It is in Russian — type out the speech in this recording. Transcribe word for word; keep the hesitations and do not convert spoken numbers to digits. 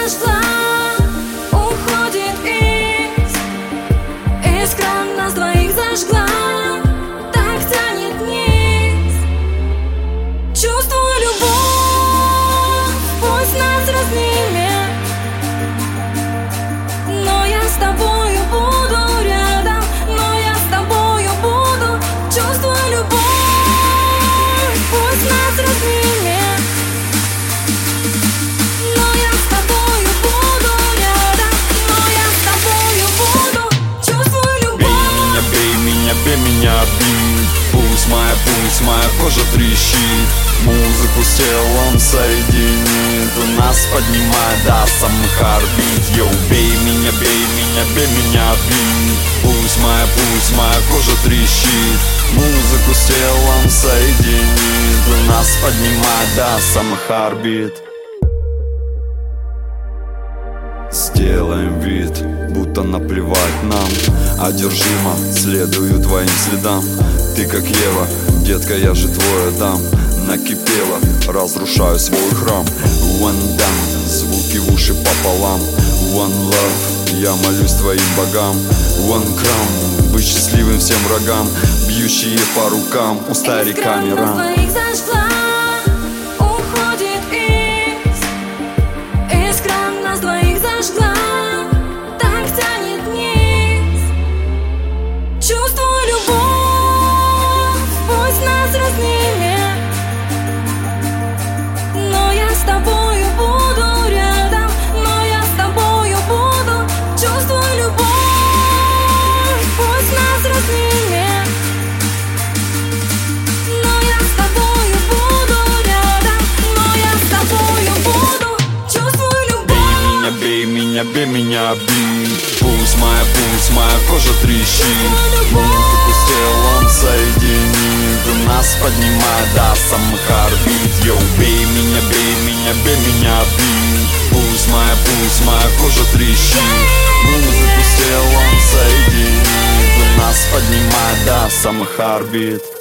зажгла, уходит из искра нас двоих зажгла, так тянет вниз. Чувствую любовь, пусть нас разнимет, но я с тобою буду рядом, но я с тобою буду. Чувствую любовь, пусть нас разнимет, но я с тобою буду рядом, но я с тобою буду. Чувствую любовь. Бей меня, бей меня, бей меня, бей. Пусть моя, пусть моя кожа трещит, музыку с телом соединит, нас поднимает до самых орбит. Йоу, бей меня, бей меня, бей меня, бей. Пусть моя, пусть моя кожа трещит, музыку с телом соединит, нас поднимает до самых орбит. Сделаем вид, будто наплевать нам, одержимо следую твоим следам. Ты как Ева, детка, я же твой Адам. Накипело, разрушаю свой храм. One down, звуки в уши пополам. One love, я молюсь твоим богам. One crown, быть счастливым всем врагам, бьющие по рукам у старика Миран. Уходит из искра нас двоих зажгла, так тянет вниз. Чувствую любовь, пусть нас разнимет, но я с тобою буду рядом, но я с тобою буду. Чувствую любовь, пусть нас разнимет, но я с тобою буду рядом, но я с тобою буду. Чувствую любовь. Бей меня, бей меня, бей. Пусть моя, пусть моя кожа трещит, музыку с телом соединит, нас поднимает до самых орбит. Йоу, бей меня, бей меня, бей меня, бей. Пусть моя, пусть моя кожа трещит, музыку с телом соединит, нас поднимает до самых орбит.